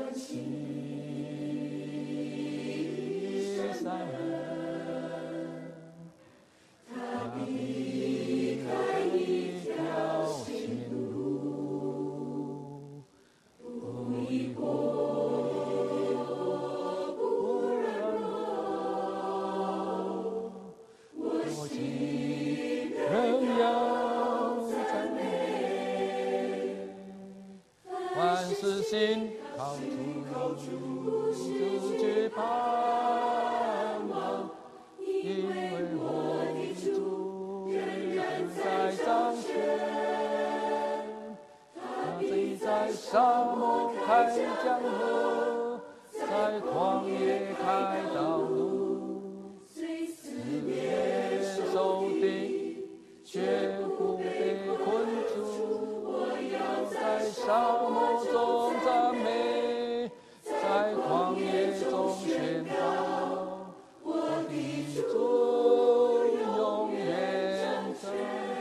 心靠主，自觉盼望，因为我的主在掌权，他必在沙漠开江河，在旷野开道路，四面受敌，却不被困住。我要在沙漠中赞美，在旷野中宣告，我的主永远掌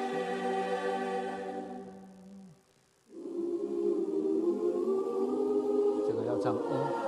权。这个要唱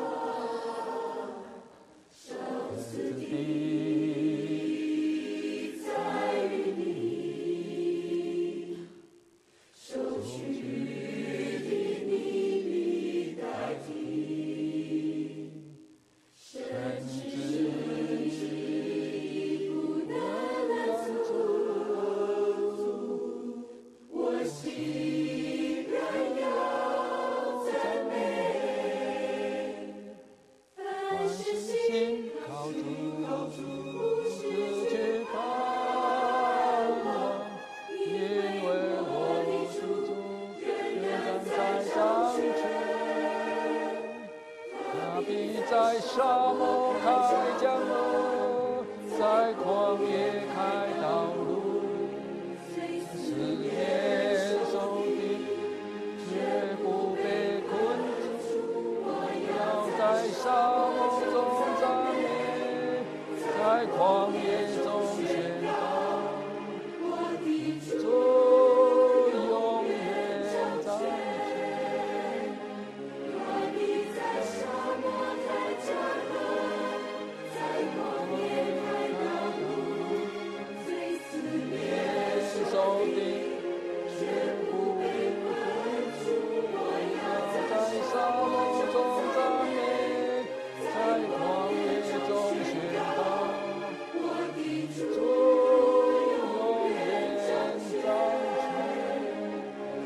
在沙漠开江河，在旷野开道路，四面受敌，却不被困住。我要在沙漠中赞美，在旷野中宣告，我的主永远掌权。我必在沙漠开江河，在旷野开道路，四面受敌，却不被困住。我要在沙漠中赞美，在旷野中宣告，我的主永远掌权。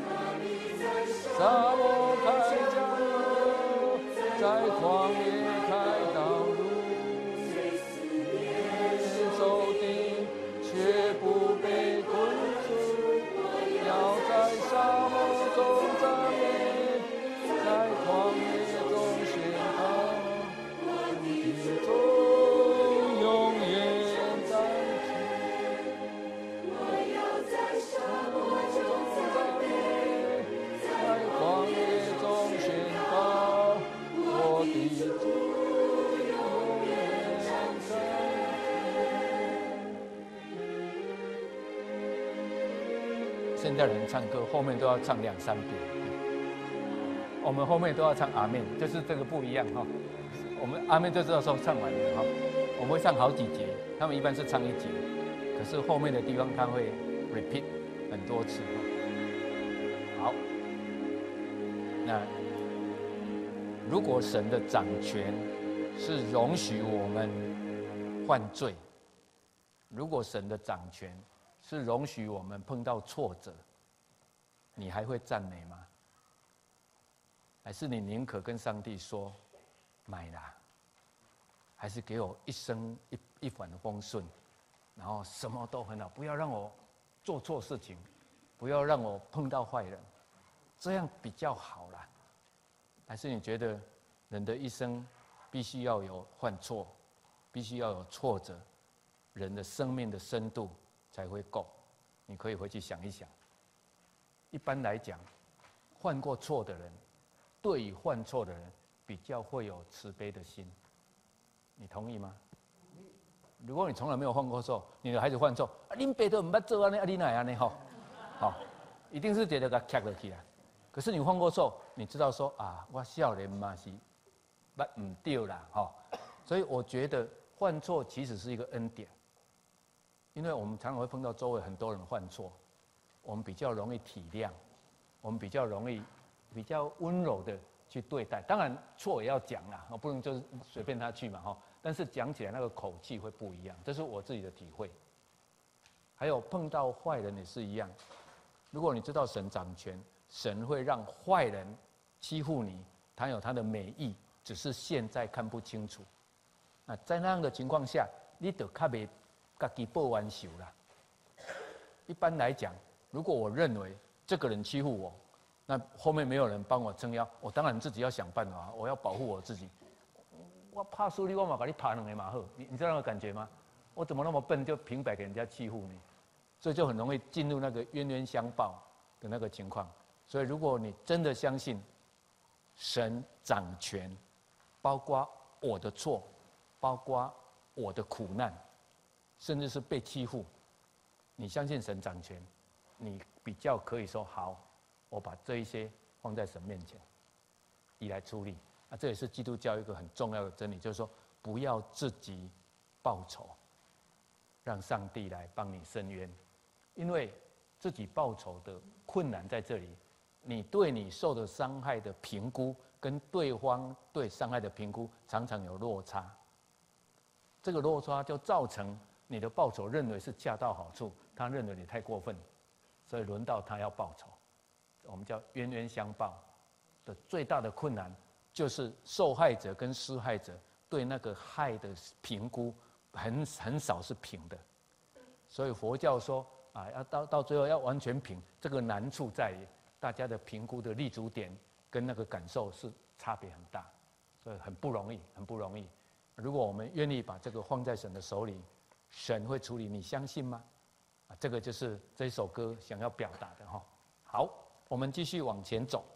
沙漠开江河，在旷野开道路，四面受敌，却不被困住。要在沙漠中赞美，在旷野中宣告，我的主永远掌权。我要在沙漠中赞美，在旷野中宣告，我的主永远掌权。现在人唱歌后面都要唱2-3遍，我们后面都要唱阿们，就是这个不一样哈。我们阿们就知道说唱完了哈，我们会唱好几节，他们一般是唱1节，可是后面的地方他会 repeat 很多次哈。好，那如果神的掌权是容许我们犯罪，如果神的掌权是容许我们碰到挫折，你还会赞美吗？还是你宁可跟上帝说买啦，还是给我一生一帆风顺，然后什么都很好，不要让我做错事情，不要让我碰到坏人，这样比较好啦？还是你觉得人的一生必须要有犯错，必须要有挫折，人的生命的深度才会够？你可以回去想一想。一般来讲，犯过错的人，对于犯错的人比较会有慈悲的心，你同意吗？如果你从来没有犯过错，你的孩子犯错，恁爸都唔捌做安尼，你哪会安尼吼？好，一定是觉得给他卡落去啊。可是你犯过错，你知道说啊，我少年嘛是唔对啦，哈。所以我觉得犯错其实是一个恩典，因为我们常常会碰到周围很多人犯错，我们比较容易体谅，我们比较容易比较温柔的去对待。当然错也要讲啦，不能就是随便他去嘛，哈。但是讲起来那个口气会不一样，这是我自己的体会。还有碰到坏人也是一样，如果你知道神掌权，神会让坏人欺负你，他有他的美意，只是现在看不清楚。那在那样的情况下，你就较袂自己报冤仇啦。一般来讲，如果我认为这个人欺负我，那后面没有人帮我撑腰，我当然自己要想办法，我要保护我自己。我怕输你，我嘛把你打两个马后，你知道那个感觉吗？我怎么那么笨，就平白给人家欺负你？所以就很容易进入那个冤冤相报的那个情况。所以如果你真的相信神掌权，包括我的错，包括我的苦难，甚至是被欺负，你相信神掌权，你比较可以说好，我把这一些放在神面前，以来处理。这也是基督教一个很重要的真理，就是说不要自己报仇，让上帝来帮你伸冤。因为自己报仇的困难在这里，你对你受的伤害的评估跟对方对伤害的评估常常有落差，这个落差就造成你的报仇认为是恰到好处，他认为你太过分，所以轮到他要报仇。我们叫冤冤相报的最大的困难，就是受害者跟施害者对那个害的评估很少是平的。所以佛教说要到最后要完全平，这个难处在于大家的评估的立足点跟那个感受是差别很大，所以很不容易，很不容易。如果我们愿意把这个放在神的手里，神会处理，你相信吗？这个就是这首歌想要表达的哈。好，我们继续往前走。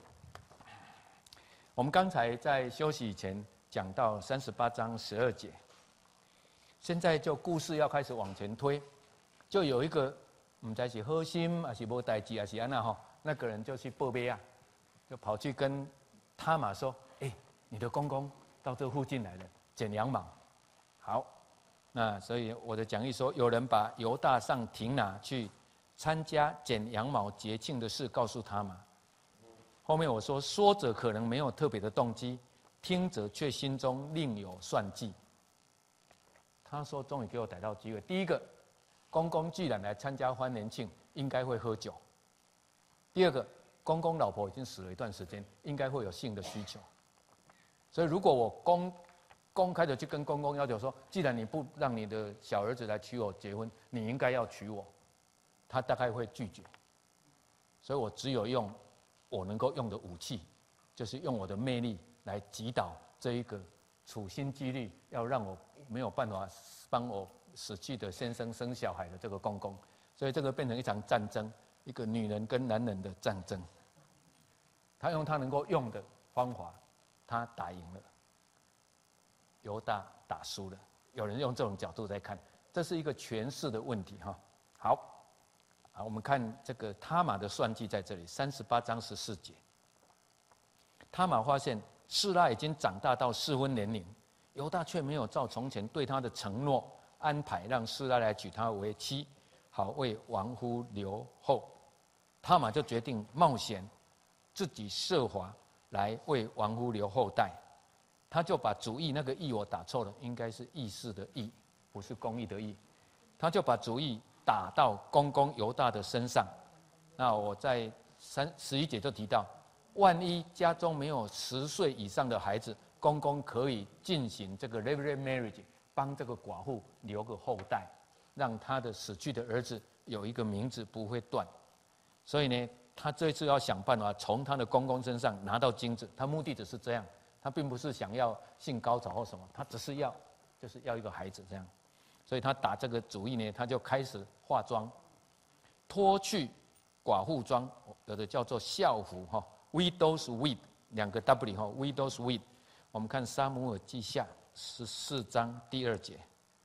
我们刚才在休息以前讲到38章12节，现在就故事要开始往前推，就有一个不知道是好心还是没代志还是怎样哈，那个人就去报备啊，就跑去跟他玛说：“你的公公到这附近来了，剪羊毛。”好，那所以我的讲义说，有人把犹大上亭拿去参加剪羊毛节庆的事告诉他玛。后面我说，说者可能没有特别的动机，听者却心中另有算计。他说：“终于给我逮到机会。第一个，公公既然来参加欢年庆，应该会喝酒；第二个，公公老婆已经死了一段时间，应该会有性的需求。所以，如果我公开的去跟公公要求说，既然你不让你的小儿子来娶我结婚，你应该要娶我，他大概会拒绝。所以我只有用我能够用的武器，就是用我的魅力来击倒这一个处心积虑要让我没有办法帮我死去的先生生小孩的这个公公。所以这个变成一场战争，一个女人跟男人的战争。他用他能够用的方法，他打赢了，犹大打输了。有人用这种角度在看，这是一个权势的问题哈。好。我们看这个他玛的算计在这里，38章14节。他玛发现示拉已经长大到适婚年龄，犹大却没有照从前对他的承诺安排，让示拉来娶她为妻，好为亡夫留后。他玛就决定冒险，自己设法来为亡夫留后代。他就把主意，那个意我打错了，应该是义士的义，不是公义的义。他就把主意打到公公犹大的身上。那我在11节就提到，万一家中没有10岁以上的孩子，公公可以进行这个 levirate marriage， 帮这个寡妇留个后代，让他的死去的儿子有一个名字不会断。所以呢，他这次要想办法从他的公公身上拿到金子，他目的只是这样，他并不是想要性高潮或什么，他只是就是要一个孩子这样。所以他打这个主意呢，他就开始化妆，脱去寡妇装，有的叫做孝服哈 ，widow's weed 2个 W 哈 ，widow's weed。我们看撒母耳记下14章第2节。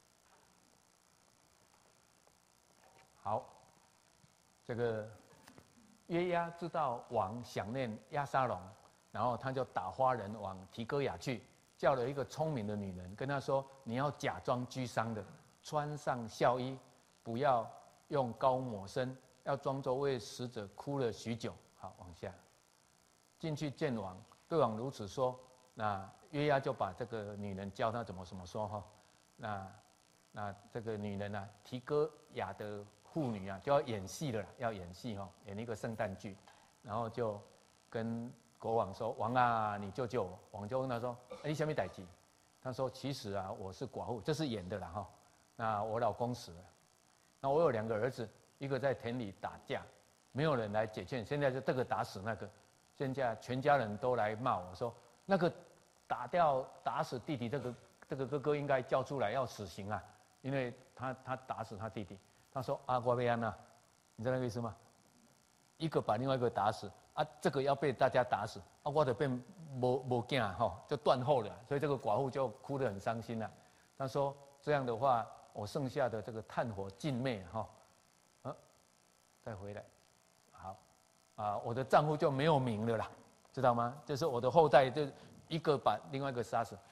好，这个约押知道王想念押沙龙， 然后他就打发人往提哥雅去，叫了一个聪明的女人，跟他说：你要假装居丧的，穿上孝衣，不要用膏抹身，要装作为死者哭了许久。好，往下进去见王，对王如此说。那约押就把这个女人教他怎么说哈。那这个女人啊，提哥雅的妇女啊，就要演戏了，要演戏哈，演一个圣诞剧，然后就跟国王说：王啊，你救救我！王就问他说：你什么代志？他说：其实啊，我是寡妇，这是演的啦哈。那我老公死了，那我有2个儿子，一个在田里打架，没有人来解劝，现在就这个打死那个，现在全家人都来骂我说，那个打死弟弟这个哥哥应该叫出来要死刑啊，因为他打死他弟弟。他说：啊，我要安啊，你知道那个意思吗？一个把另外一个打死啊，这个要被大家打死啊，我就变没囝哈，就断后了，所以这个寡妇就哭得很伤心了。他说：这样的话，我剩下的这个炭火尽灭哈，再回来，好啊，我的丈夫就没有名了啦，知道吗？就是我的后代就一个把另外一个杀死。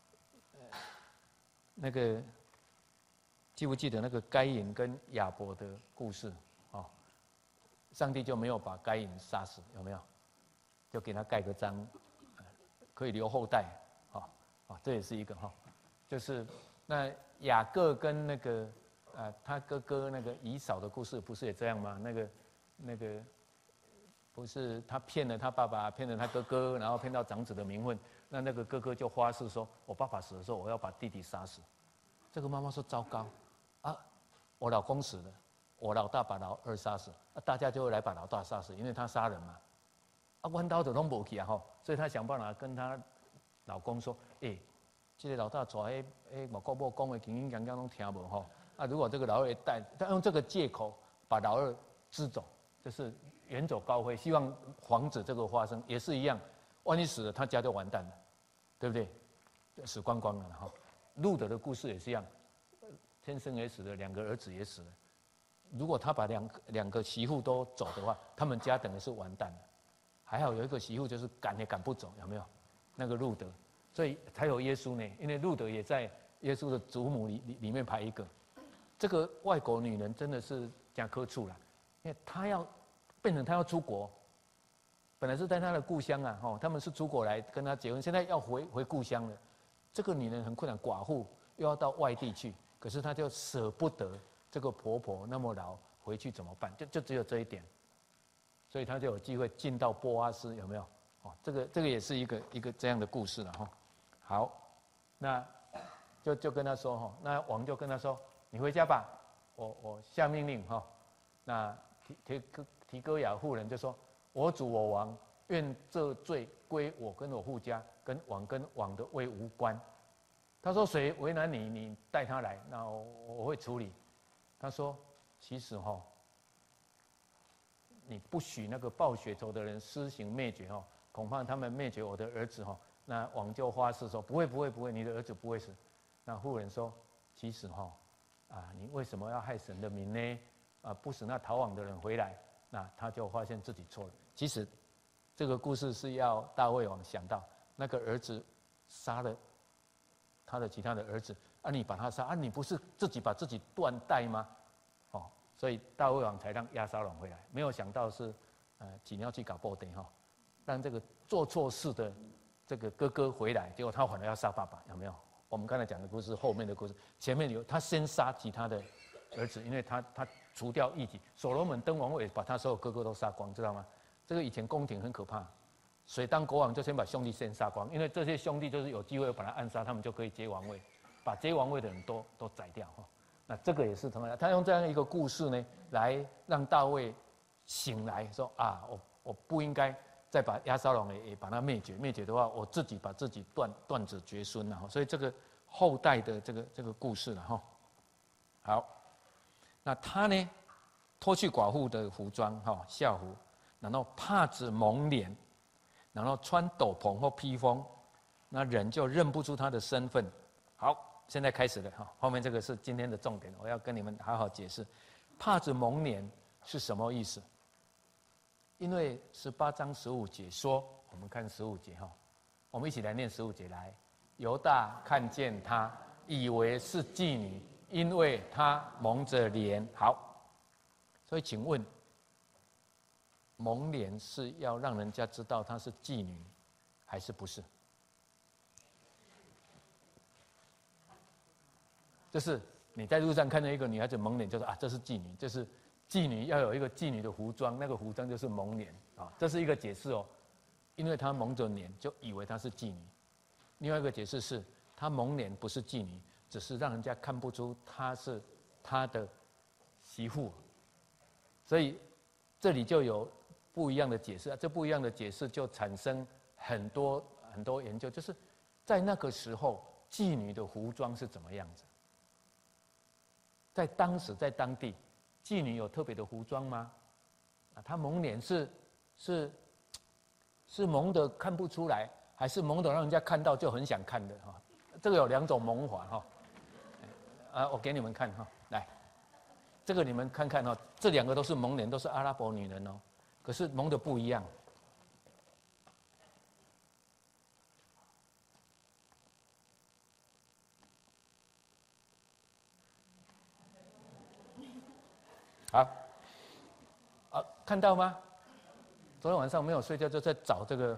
那个记不记得那个该隐跟亚伯的故事？哦，上帝就没有把该隐杀死，有没有？就给他盖个章，可以留后代。这也是一个哈，就是那雅各跟那个他哥哥那个以扫的故事，不是也这样吗？那个不是他骗了他爸爸，骗了他哥哥，然后骗到长子的名分。那个哥哥就发誓说：我爸爸死的时候，我要把弟弟杀死。这个妈妈说：糟糕啊，我老公死了，我老大把老二杀死，大家就会来把老大杀死，因为他杀人嘛。弯刀就拢无去啊吼，所以他想办法跟他老公说：这个老大带某国某讲的，轻轻讲讲拢听无吼。如果这个老二带，他用这个借口把老二支走，就是远走高飞，希望防止这个发生，也是一样。万一死了，他家就完蛋了，对不对？死光光了哈。路德的故事也是一样，先生也死了，2个儿子也死了。如果他把两个媳妇都走的话，他们家等于是完蛋了。还好有一个媳妇就是赶也赶不走，有没有？那个路德，所以才有耶稣呢。因为路德也在耶稣的祖母里面排一个。这个外国女人真的是讲苛处了，因为她要变成她要出国。本来是在他的故乡啊，他们是出国来跟他结婚，现在要回故乡了。这个女人很困难，寡妇又要到外地去，可是她就舍不得这个婆婆那么老回去怎么办？就只有这一点，所以她就有机会进到波阿斯，有没有？这个也是一个这样的故事了哈。好，那就跟他说哈，那王就跟他说：你回家吧，我下命令哈。那提哥雅妇人就说：我主我王，愿这罪归我跟我父家，跟王的位无关。他说：谁为难你，你带他来，那我会处理。他说：其实你不许那个报血仇的人施行灭绝恐怕他们灭绝我的儿子那王就发誓说：不会，你的儿子不会死。那妇人说：其实你为什么要害神的名呢？不使那逃亡的人回来。那他就发现自己错了。其实，这个故事是要大卫王想到那个儿子杀了他的其他的儿子，你把他杀你不是自己把自己断代吗？所以大卫王才让押沙龙回来。没有想到是几鸟去搞布袋让这个做错事的这个哥哥回来，结果他反而要杀爸爸，有没有？我们刚才讲的故事后面的故事，前面有他先杀其他的儿子，因为他除掉异己。所罗门登王位，把他所有哥哥都杀光，知道吗？这个以前宫廷很可怕，谁当国王就先把兄弟先杀光，因为这些兄弟就是有机会把他暗杀，他们就可以接王位，把接王位的人都宰掉那这个也是同样，他用这样一个故事呢，来让大卫醒来，说我不应该再把押沙龙也把他灭绝的话，我自己把自己断子绝孙了所以这个后代的这个故事了好。那他呢，脱去寡妇的服装孝服，然后帕子蒙脸，然后穿斗篷或披风，那人就认不出他的身份。好，现在开始了后面这个是今天的重点，我要跟你们好好解释，帕子蒙脸是什么意思？因为18章15节说， 我们看15节哈，我们一起来念15节来。犹大看见她，以为是妓女，因为她蒙着脸。好，所以请问，蒙脸是要让人家知道她是妓女，还是不是？就是你在路上看到一个女孩子蒙脸，就说啊，这是妓女，这是妓女要有一个妓女的服装，那个服装就是蒙脸啊，这是一个解释哦。因为她蒙着脸，就以为她是妓女。另外一个解释是，她蒙脸不是妓女，只是让人家看不出她是他的媳妇。所以这里就有不一样的解释，这不一样的解释就产生很多研究，就是在那个时候妓女的服装是怎么样子。在当时，在当地，妓女有特别的服装吗？啊，她蒙脸是蒙的看不出来，还是蒙的让人家看到就很想看的哈？这个有2种蒙法哈。我给你们看哈，来，这个你们看看哈，这2个都是蒙脸，都是阿拉伯女人哦，可是蒙的不一样。好，看到吗？昨天晚上没有睡觉，就在找这个，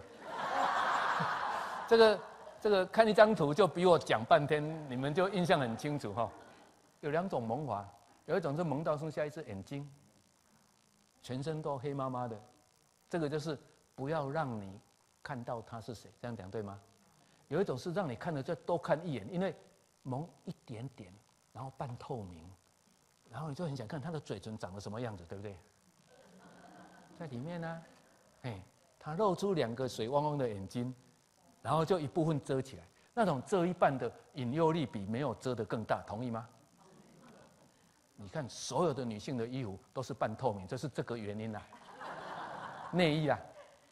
这个看一张图就比我讲半天，你们就印象很清楚哈。有2种蒙法，有一种是蒙到剩下一只眼睛，全身都黑麻麻的，这个就是不要让你看到他是谁，这样讲对吗？有一种是让你看了就多看一眼，因为蒙一点点，然后半透明。然后你就很想看他的嘴唇长得什么样子，对不对？在里面呢，他露出2个水汪汪的眼睛，然后就一部分遮起来，那种遮一半的引诱力比没有遮的更大，同意吗？你看所有的女性的衣服都是半透明，这是这个原因啦。内衣啊，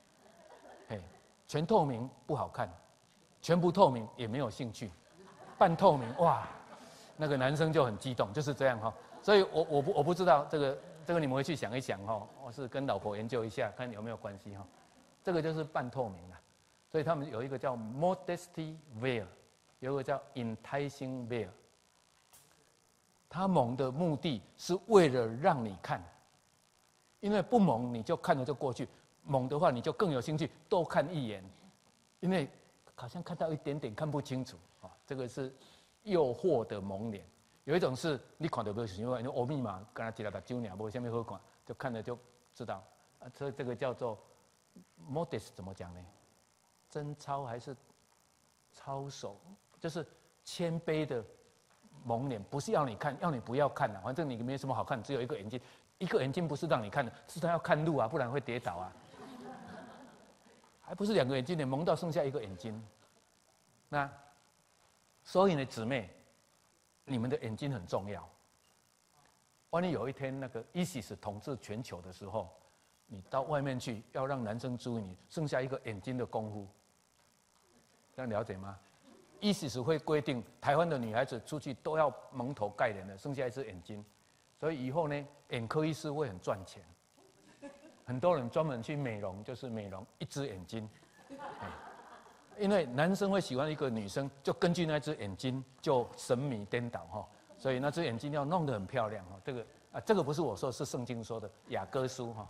全透明不好看，全不透明也没有兴趣，半透明哇，那个男生就很激动，就是这样哈。所以我不知道这个你们回去想一想哈，我是跟老婆研究一下，看有没有关系哈。这个就是半透明的，所以他们有一个叫 modesty veil， 有一个叫 enticing veil。他蒙的目的是为了让你看，因为不蒙你就看了就过去，蒙的话你就更有兴趣多看一眼，因为好像看到一点点看不清楚啊。这个是诱惑的蒙脸。有一种是你看到没有想法，因为欧密码跟他提了把酒鸟，不下面喝管，就看了就知道。这个叫做 modest 怎么讲呢？贞操还是操守？就是谦卑的蒙脸，不是要你看，要你不要看啊，反正你没什么好看，只有一个眼睛，一个眼睛不是让你看的，是他要看路啊，不然会跌倒啊。还不是2个眼睛，你蒙到剩下1个眼睛。那所以呢，姊妹。你们的眼睛很重要。万一有一天那个 ISIS 统治全球的时候，你到外面去要让男生注意你，剩下1个眼睛的功夫，这样了解吗？ ISIS 会规定台湾的女孩子出去都要蒙头盖脸的，剩下1只眼睛，所以以后呢，眼科医师会很赚钱。很多人专门去美容，就是美容1只眼睛。因为男生会喜欢一个女生，就根据那只眼睛就神迷颠倒哈，所以那只眼睛要弄得很漂亮哈。这个不是我说，是圣经说的，雅歌书哈。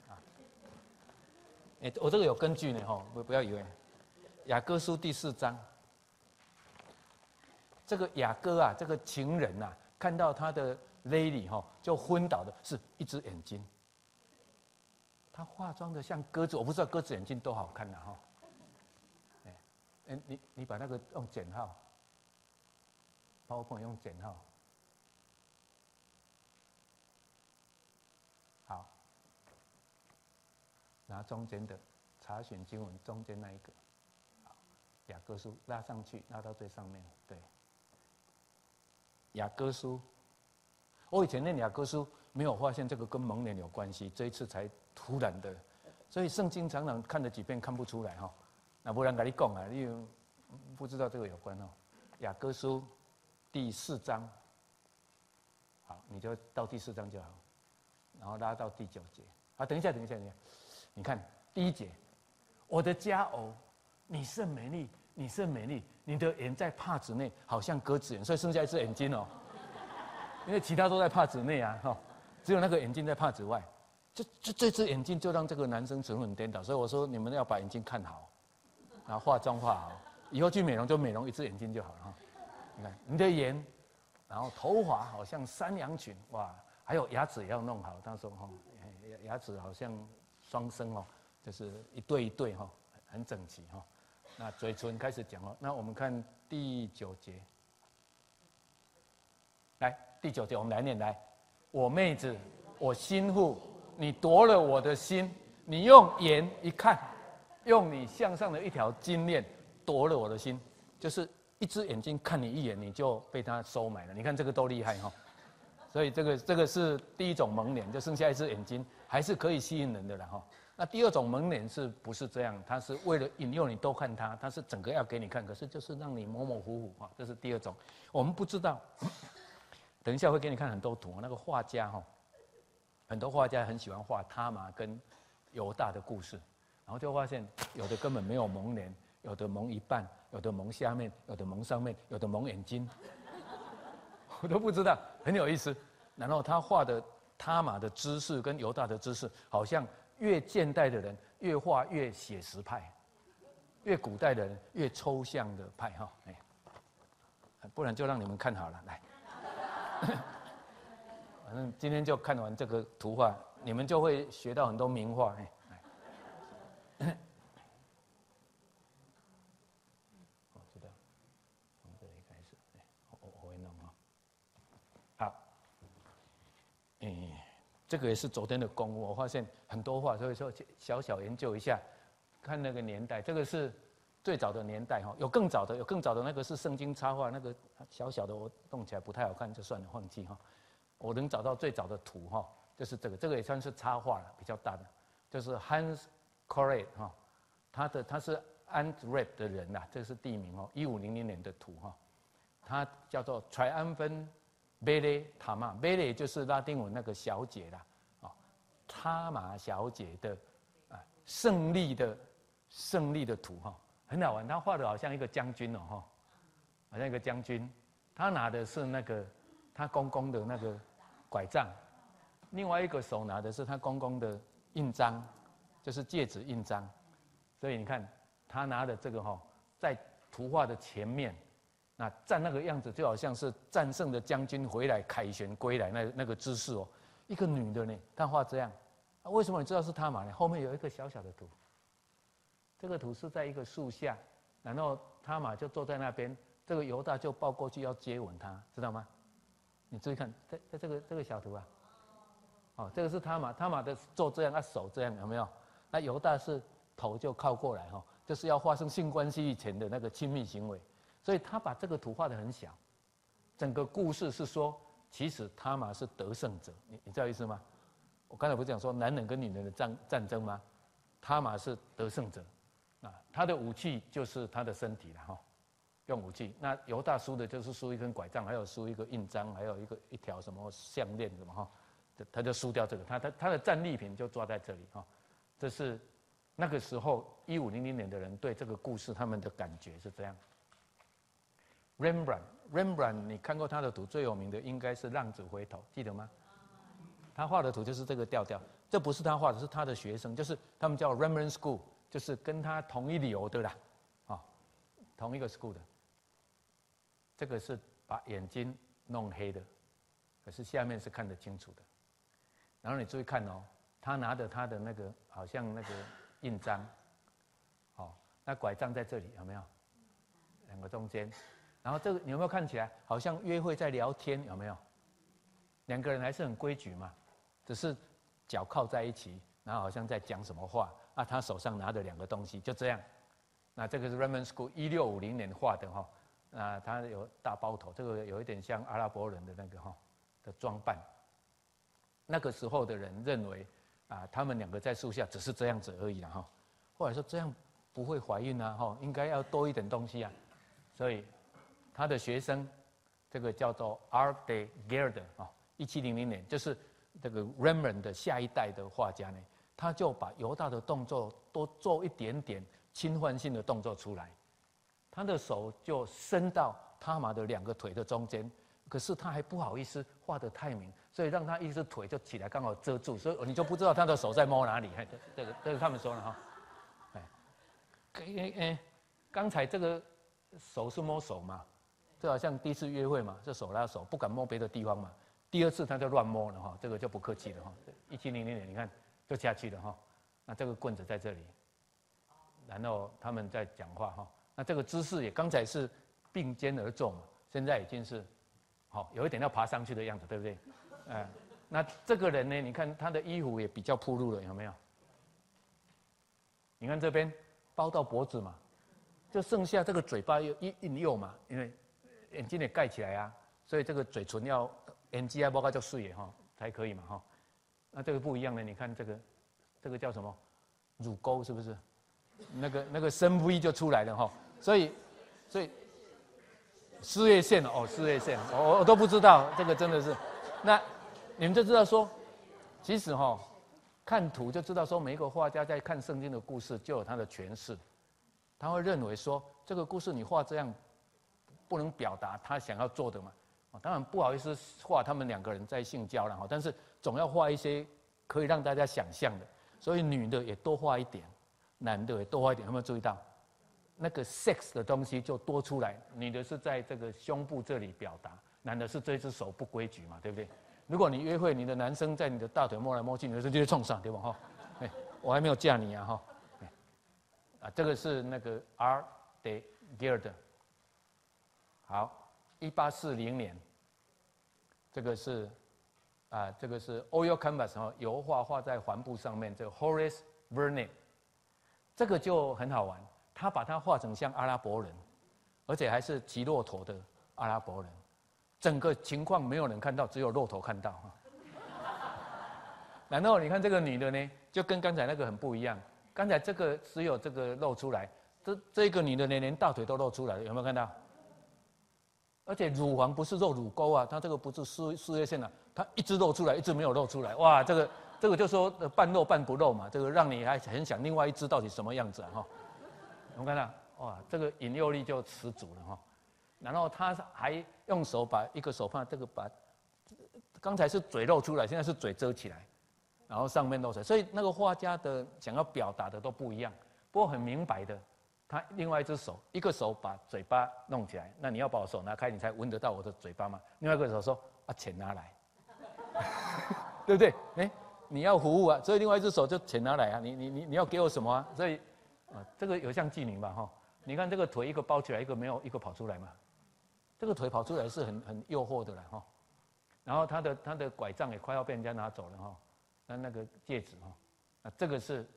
我这个有根据呢哈，不要以为。雅歌书第4章，这个雅歌啊，这个情人啊，看到他的 lady 哈，就昏倒的是1只眼睛。他化妆的像鸽子，我不知道鸽子眼睛多好看呐哈。你把那个用减号，PowerPoint 用减号，好，拿中间的查询经文中间那一个，好，雅歌书拉上去，拉到最上面，对，雅歌书，我以前念雅歌书没有发现这个跟蒙脸有关系，这一次才突然的，所以圣经常常看了几遍看不出来哈。那不然跟你讲啊，你不知道这个有关哦。雅歌书第4章，好，你就到第4章就好，然后拉到第9节。等一下，你看第1节， 我的佳偶，你甚美丽，你甚美丽，你的眼在帕子内，好像鸽子眼，所以剩下一只眼睛哦，因为其他都在帕子内啊，哈，只有那个眼睛在帕子外。这只眼睛就让这个男生神魂颠倒，所以我说你们要把眼睛看好，然后化妆化好，以后去美容就美容一只眼睛就好了哈。你看你的眼，然后头发好像山羊群，哇，还有牙齿也要弄好。他说哈，牙齿好像双生哦，就是一对一对哈，很整齐哈。那嘴唇开始讲哦，那我们看第9节，来第9节我们来念来，我妹子，我心腹。你夺了我的心，你用眼一看，用你项上的一条金链夺了我的心，就是一只眼睛看你一眼，你就被他收买了。你看这个多厉害哈！所以这个是第一种蒙脸，就剩下一只眼睛，还是可以吸引人的了哈。那第二种蒙脸是不是这样？他是为了引诱你多看他，他是整个要给你看，可是就是让你模模糊糊哈。这是第二种，我们不知道。等一下会给你看很多图，那个画家哈。很多画家很喜欢画他玛跟犹大的故事，然后就发现有的根本没有蒙脸，有的蒙一半，有的蒙下面，有的蒙上面，有的蒙眼睛，我都不知道，很有意思。然后他画的他玛的姿势跟犹大的姿势，好像越现代的人越画越写实派，越古代的人越抽象的派哈。不然就让你们看好了，来。反正今天就看完这个图画，你们就会学到很多名画。我知道，从这里开始，我会弄哈。好，这个也是昨天的功夫。我发现很多画，所以说小小研究一下，看那个年代。这个是最早的年代哈，有更早的那个是圣经插画，那个小小的我弄起来不太好看，就算了，放弃哈。我能找到最早的图哈，就是这个也算是插画了，比较大的，就是 Hans Corret 哈，他是 Antwerp 的人呐，这是地名哦，1500年的图哈，他叫做 Triumphant Belle Tama，Belle 就是拉丁文那个小姐啦，啊，他玛小姐的胜利的图哈，很好玩，他画的好像一个将军哦哈，好像一个将军，他拿的是那个。他公公的那个拐杖，另外一个手拿的是他公公的印章，就是戒指印章。所以你看，他拿的这个哈，在图画的前面，那站那个样子，就好像是战胜的将军回来凯旋归来那个姿势哦。一个女的呢，她画这样，为什么你知道是他玛呢？后面有一个小小的图，这个图是在一个树下，然后他玛就坐在那边，这个犹大就抱过去要接吻她，知道吗？你注意看，在这个小图啊，哦，这个是他玛的做这样，手这样有没有？那犹大是头就靠过来哈，就是要发生性关系以前的那个亲密行为，所以他把这个图画得很小。整个故事是说，其实他玛是得胜者，你知道意思吗？我刚才不是讲说男人跟女人的战争吗？他玛是得胜者，他的武器就是他的身体了哈。用武器，那犹大输的就是输一根拐杖，还有输一个印章，还有一条什么项链什么哈，他就输掉这个，他的战利品就抓在这里哈。这是那个时候1500年的人对这个故事他们的感觉是这样。Rembrandt， 你看过他的图，最有名的应该是《浪子回头》，记得吗？他画的图就是这个调调，这不是他画的，是他的学生，就是他们叫 Rembrandt School， 就是跟他同一流的啦，同一个 school 的。这个是把眼睛弄黑的，可是下面是看得清楚的。然后你注意看哦，他拿着他的那个好像那个印章，那拐杖在这里有没有？两个中间，然后这个你有没有看起来好像约会在聊天？有没有？两个人还是很规矩嘛，只是脚靠在一起，然后好像在讲什么话啊？他手上拿着两个东西，就这样。那这个是 Rembrandt School 1650年画的哈。他有大包头，这个有一点像阿拉伯人的那个的装扮。那个时候的人认为他们两个在树下只是这样子而已了哈。后来说这样不会怀孕啊应该要多一点东西啊。所以他的学生这个叫做 Art de Garde 1700年，就是这个 Rembrandt 的下一代的画家呢，他就把犹大的动作多做一点点侵犯性的动作出来，他的手就伸到他玛的2个腿的中间，可是他还不好意思画得太明，所以让他一只腿就起来刚好遮住，所以你就不知道他的手在摸哪里。这是他们说的哈。刚才这个手是摸手嘛，就好像第一次约会嘛，这手拉手，不敢摸别的地方嘛。第2次他就乱摸了哈，这个就不客气了哈。1700年你看就下去了哈。那这个棍子在这里，然后他们在讲话哈。那这个姿势也刚才是并肩而坐嘛，现在已经是好有一点要爬上去的样子，对不对？那这个人呢，你看他的衣服也比较暴露了，有没有？你看这边包到脖子嘛，就剩下这个嘴巴引诱嘛，因为眼睛也盖起来啊，所以这个嘴唇要眼睛要包括叫碎哈才可以嘛哈。那这个不一样的，你看这个叫什么？乳沟是不是？那个深 V 就出来了哈。所以事业线哦，事业线我都不知道，这个真的是。那你们就知道说，其实哈看图就知道说，每一个画家在看圣经的故事就有他的诠释，他会认为说这个故事你画这样不能表达他想要做的嘛。当然不好意思画他们2个人在性交了哈，但是总要画一些可以让大家想象的，所以女的也多画一点，男的也多画一点，有没有注意到？那个 sex 的东西就多出来，女的是在这个胸部这里表达，男的是这只手不规矩嘛，对不对？如果你约会，你的男生在你的大腿摸来摸去，你的就会冲上，对吧？哈，我还没有嫁你啊，哈，这个是那个 R. de Geerden。好，1840年，这个是oil canvas 哈，油画画在帆布上面，这个 Horace Vernet， 这个就很好玩，他把它画成像阿拉伯人，而且还是骑骆驼的阿拉伯人，整个情况没有人看到，只有骆驼看到哈。然后你看这个女的呢，就跟刚才那个很不一样，刚才这个只有这个露出来，这个女的呢连大腿都露出来了，有没有看到？而且乳房不是露乳沟啊，它这个不是事业线啊，它一直露出来，一直没有露出来。哇，这个就说半露半不露嘛，这个让你还很想另外一只到底什么样子啊哈。我们看到哇，这个引诱力就十足了哈。然后他还用手把一个手放这个把，刚才是嘴露出来，现在是嘴遮起来，然后上面露出来，所以那个画家的想要表达的都不一样，不过很明白的。他另外一个手把嘴巴弄起来，那你要把我手拿开，你才闻得到我的嘴巴嘛。另外一个手说：“啊，钱拿来，对不对？你要服务啊，所以另外一只手就钱拿来啊，你要给我什么啊？所以这个有像妓女嘛哈？你看这个腿一个包起来，一个没有，一个跑出来嘛。这个腿跑出来是很诱惑的啦哈。然后他的拐杖也快要被人家拿走了哈，那个戒指哈，这个是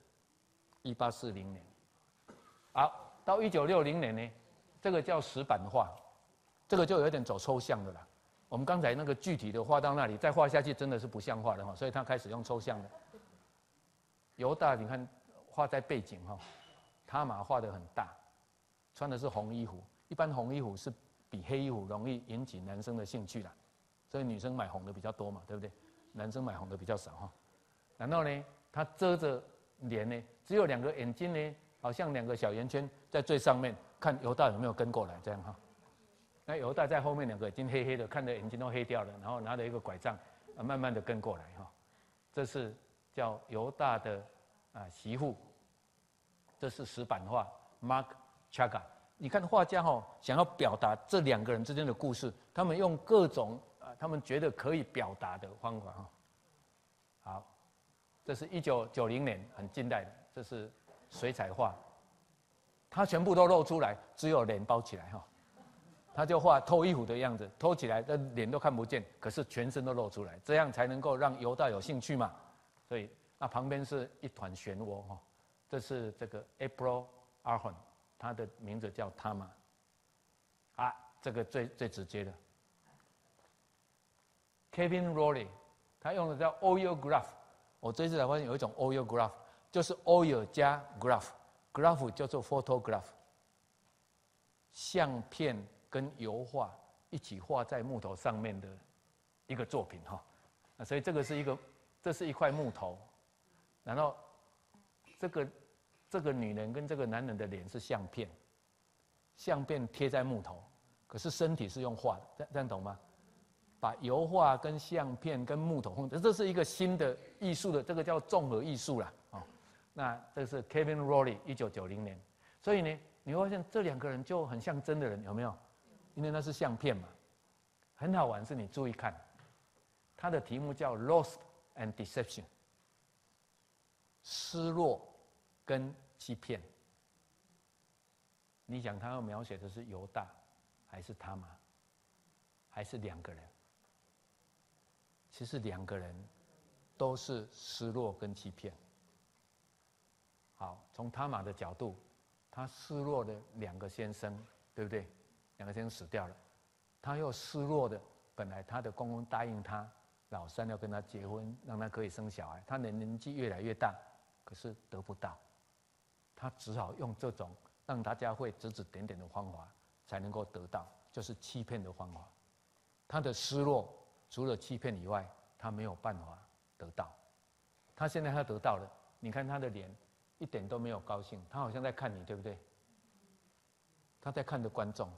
1840年。好，到1960年呢，这个叫石版画，这个就有点走抽象的啦。我们刚才那个具体的画到那里，再画下去真的是不像画的哈，所以他开始用抽象的。犹大，你看画在背景哈，他玛画得很大，穿的是红衣服，一般红衣服是比黑衣服容易引起男生的兴趣啦，所以女生买红的比较多嘛，对不对？男生买红的比较少哈。然后呢，他遮着脸呢，只有2个眼睛呢。好像2个小圆圈在最上面，看犹大有没有跟过来，这样哈。那犹大在后面2个已经黑黑的，看的眼睛都黑掉了，然后拿着一个拐杖，慢慢的跟过来哈。这是叫犹大的媳妇，这是石版画 Mark Chagall。你看画家想要表达这2个人之间的故事，他们用各种他们觉得可以表达的方法哈。好，这是1990年，很近代的，这是水彩画，他全部都露出来，只有脸包起来哈。他就画脱衣服的样子，脱起来的脸都看不见，可是全身都露出来，这样才能够让犹大有兴趣嘛。所以旁边是一团漩涡哈。这是这个 April Arhon， 他的名字叫 Tama。这个最直接的 Kevin Rowley， 他用的叫 Oil Graph。我这次才发现有一种 Oil Graph。就是 oil 加 graph 叫做 photograph， 相片跟油画一起画在木头上面的一个作品哈。所以这是一块木头，然后这个这个女人跟这个男人的脸是相片，相片贴在木头，可是身体是用画的，这样懂吗？把油画跟相片跟木头混，这是一个新的艺术的，这个叫综合艺术啦。哦，那这是 Kevin Rowley 1990年，所以呢，你会发现这两个人就很像真的人，有没有？因为那是相片嘛，很好玩。是你注意看，它的题目叫 Lost and Deception， 失落跟欺骗。你想他要描写的是犹大，还是他玛，还是两个人？其实两个人都是失落跟欺骗。好，从他玛的角度，他失落的两个先生，对不对？两个先生死掉了，他又失落的，本来他的公公答应他，老三要跟他结婚，让他可以生小孩，他的年纪越来越大，可是得不到，他只好用这种让大家会指指点点的方法才能够得到，就是欺骗的方法。他的失落除了欺骗以外，他没有办法得到。他现在他得到了，你看他的脸一点都没有高兴，他好像在看你，对不对？他在看着观众。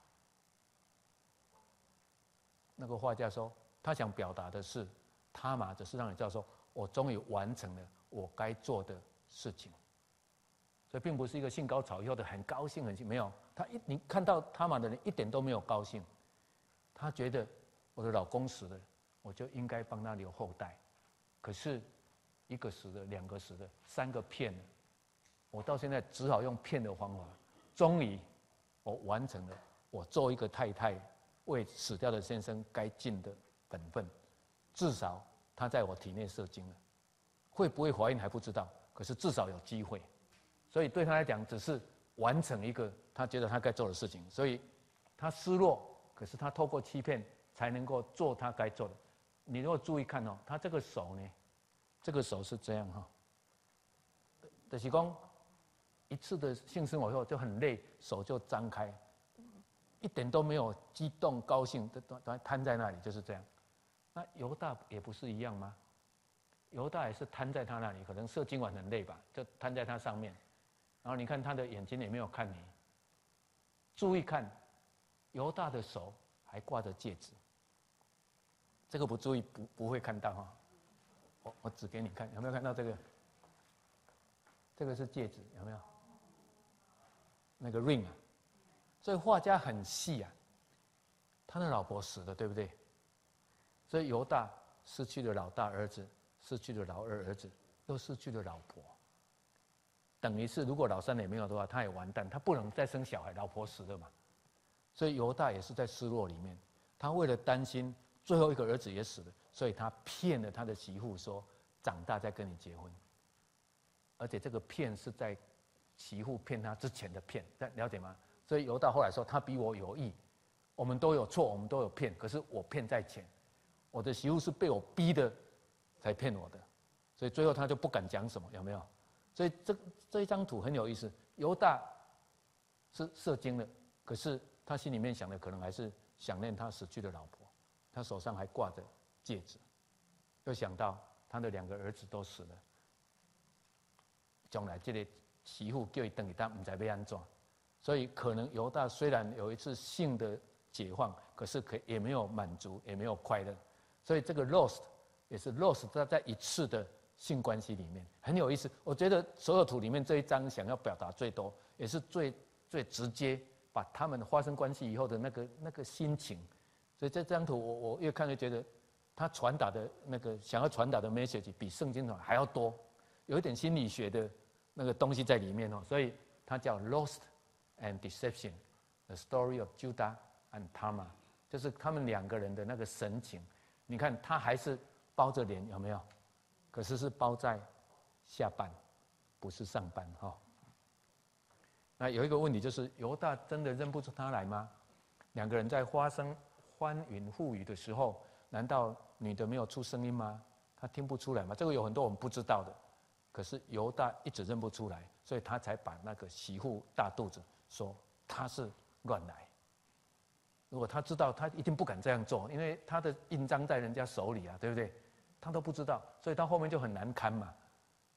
那个画家说，他想表达的是，他玛只是让你知道说，我终于完成了我该做的事情。所以并不是一个兴高采烈的很高兴没有，你看到他玛的人一点都没有高兴，他觉得我的老公死了，我就应该帮他留后代，可是一个死了，两个死了，三个骗了，我到现在只好用骗的方法，终于我完成了我做一个太太为死掉的先生该尽的本分，至少他在我体内射精了，会不会怀孕还不知道，可是至少有机会，所以对他来讲只是完成一个他觉得他该做的事情，所以他失落，可是他透过欺骗才能够做他该做的。你如果注意看哦，他这个手呢，这个手是这样哈，就是说一次的性生活后就很累，手就张开，一点都没有激动高兴，都瘫在那里，就是这样。那犹大也不是一样吗？犹大也是瘫在他那里，可能射精完很累吧，就瘫在他上面。然后你看他的眼睛也没有看你，注意看，犹大的手还挂着戒指。这个不注意不会看到哈，我指给你看，有没有看到这个？这个是戒指，有没有？那个 ring 啊，所以画家很细啊。他的老婆死了，对不对？所以犹大失去了老大儿子，失去了老二儿子，又失去了老婆。等于是，如果老三也没有的话，他也完蛋，他不能再生小孩，老婆死了嘛。所以犹大也是在失落里面，他为了担心最后一个儿子也死了，所以他骗了他的媳妇说，长大再跟你结婚。而且这个骗是在媳妇骗他之前的骗，了解吗？所以犹大后来说，他比我有意，我们都有错，我们都有骗，可是我骗在前，我的媳妇是被我逼的才骗我的，所以最后他就不敢讲什么，有没有？所以这一张图很有意思，犹大是射精了，可是他心里面想的可能还是想念他死去的老婆，他手上还挂着戒指，又想到他的两个儿子都死了，将来这个媳妇叫他回去，他不知道要怎么，所以可能犹大虽然有一次性的解放，可是也没有满足，也没有快乐，所以这个 lost 也是 lost 在一次的性关系里面很有意思。我觉得所有图里面这一张想要表达最多，也是最直接，把他们发生关系以后的那个心情。所以这张图我越看越觉得，他传达的那个想要传达的 message 比圣经还要多，有一点心理学的那个东西在里面哦。所以它叫 Lost and Deception: The Story of Judah and Tamar， 就是他们两个人的那个神情。你看他还是包着脸，有没有？可是是包在下半，不是上半哈。那有一个问题就是，犹大真的认不出他来吗？两个人在发生欢云覆雨的时候，难道女的没有出声音吗？他听不出来吗？这个有很多我们不知道的。可是犹大一直认不出来，所以他才把那个媳妇大肚子说他是乱来。如果他知道，他一定不敢这样做，因为他的印章在人家手里啊，对不对？他都不知道，所以到后面就很难堪嘛。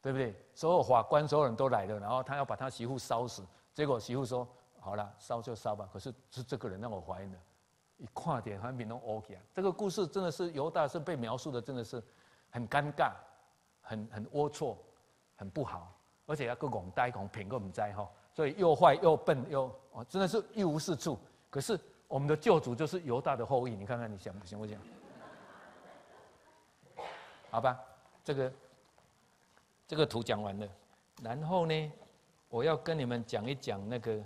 对不对？所有法官、所有人都来了，然后他要把他媳妇烧死，结果媳妇说：“好了，烧就烧吧。”可是是这个人让我怀孕了，一看点还比弄 OK 啊！这个故事真的是犹大是被描述的，真的是很尴尬、很龌龊、很不好，而且要个戆呆、戆品个唔知哈，所以又坏又笨又真的是一无是处。可是我们的救主就是犹大的后裔，你看看你想不想？好吧，这个图讲完了，然后呢，我要跟你们讲一讲那个，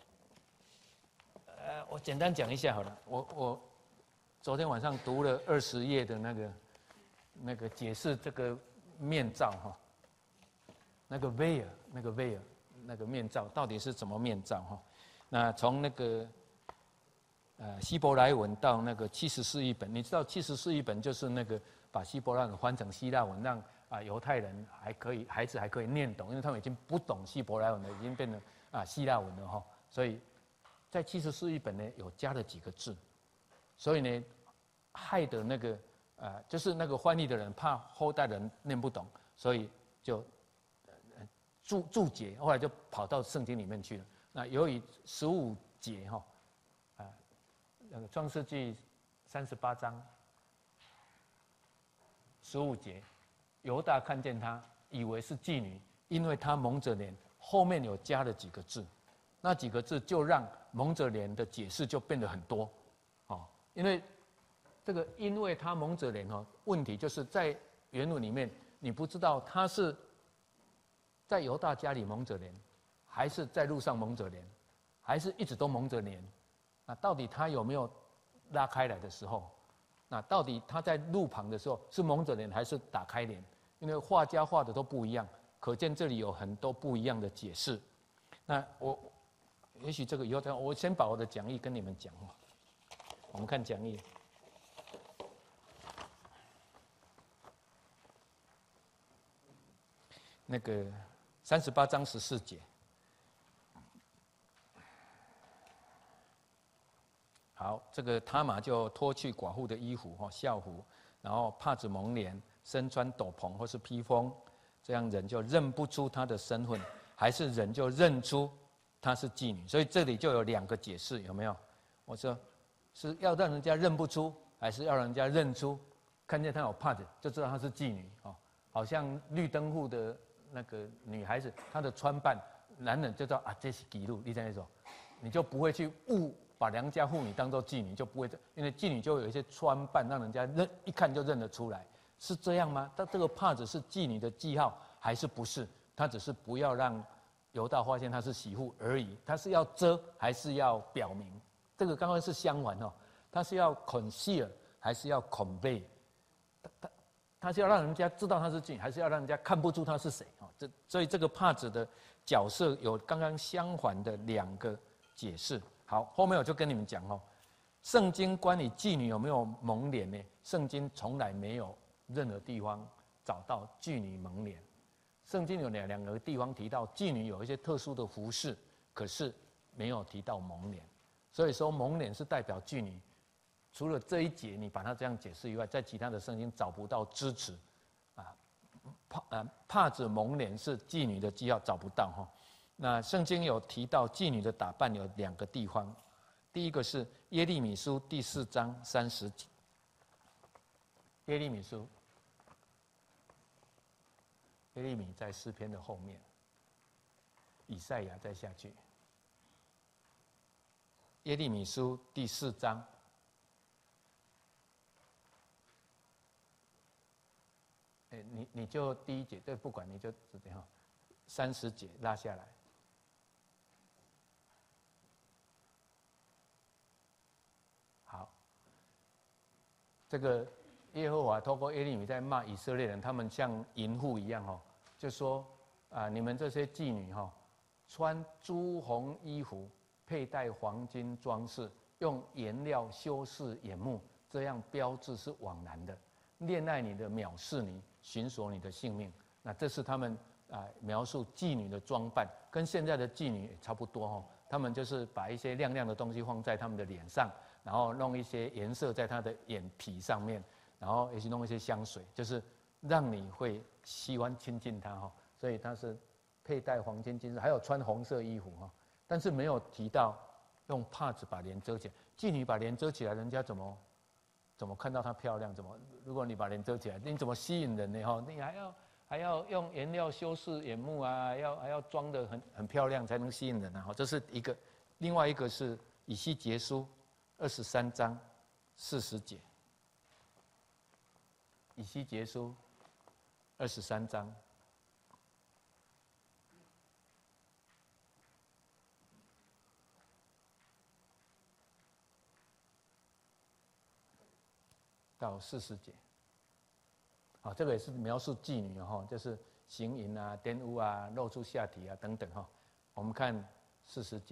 我简单讲一下好了。我昨天晚上读了20页的那个解释这个面罩哈，那个 veil 那个面罩到底是怎么面罩哈？那从那个希伯来文到那个74译本，你知道74译本就是那个把希伯来文翻成希腊文，让犹太人孩子还可以念懂，因为他们已经不懂希伯来文了，已经变成希腊文了哈。所以在74译本呢有加了几个字，所以呢害得那个就是那个翻译的人怕后代人念不懂，所以就注解，后来就跑到圣经里面去了。那由于15节哈，那个创世纪38章15节。犹大看见她，以为是妓女，因为她蒙着脸。后面有加了几个字，那几个字就让蒙着脸的解释就变得很多，因为这个因为她蒙着脸问题就是在原文里面你不知道她是在犹大家里蒙着脸，还是在路上蒙着脸，还是一直都蒙着脸。那到底她有没有拉开来的时候？那到底他在路旁的时候是蒙着脸还是打开脸？因为画家画的都不一样，可见这里有很多不一样的解释。那也许这个以后我先把我的讲义跟你们讲。我们看讲义，那个38章14节。好，这个他玛就脱去寡妇的衣服校服，然后帕子蒙脸，身穿斗篷或是披风，这样人就认不出她的身份，还是人就认出她是妓女。所以这里就有2个解释，有没有？我说是要让人家认不出，还是要让人家认出？看见她有帕子就知道她是妓女好像绿灯户的那个女孩子，她的穿扮，男人就知道这是妓女，你这样说，你就不会去把良家妇女当作妓女，就不会，因为妓女就有一些穿扮，让人家一看就认得出来，是这样吗？但这个帕子是妓女的记号，还是不是？他只是不要让犹大发现他是媳妇而已，他是要遮还是要表明？这个刚刚是相反他是要 conceal 还是要 convey？他是要让人家知道他是妓女，还是要让人家看不出他是谁？所以这个帕子的角色有刚刚相反的2个解释。好，后面我就跟你们讲圣经关于妓女有没有蒙脸呢？圣经从来没有任何地方找到妓女蒙脸。圣经有两个地方提到妓女有一些特殊的服饰，可是没有提到蒙脸。所以说蒙脸是代表妓女。除了这一节你把它这样解释以外，在其他的圣经找不到支持。帕子蒙脸是妓女的记号，找不到那圣经有提到妓女的打扮有2个地方，第一个是耶利米书第4章30节。耶利米书，耶利米在诗篇的后面，以赛亚再下去。耶利米书第4章，你就第1节，对，不管你就直接30节拉下来。好，这个耶和华透过耶利米在骂以色列人，他们像淫妇一样就说你们这些妓女穿朱红衣服，佩戴黄金装饰，用颜料修饰眼目，这样标志是枉然的。恋爱你的，藐视你，寻索你的性命。那这是他们描述妓女的装扮，跟现在的妓女也差不多他们就是把一些亮亮的东西放在他们的脸上，然后弄一些颜色在他的眼皮上面，然后也去弄一些香水，就是让你会喜欢亲近他哈。所以他是佩戴黄金金饰，还有穿红色衣服哈。但是没有提到用帕子把脸遮起来。妓女把脸遮起来，人家怎么看到她漂亮？如果你把脸遮起来，你怎么吸引人呢？哈，你还要用颜料修饰眼目啊，还要装得很漂亮才能吸引人啊。这是一个，另外一个是以西结书23章40节。以西结书23章。到40节，好，这个也是描述妓女哈，就是行淫啊、玷污啊、露出下体啊等等哈。我们看40节，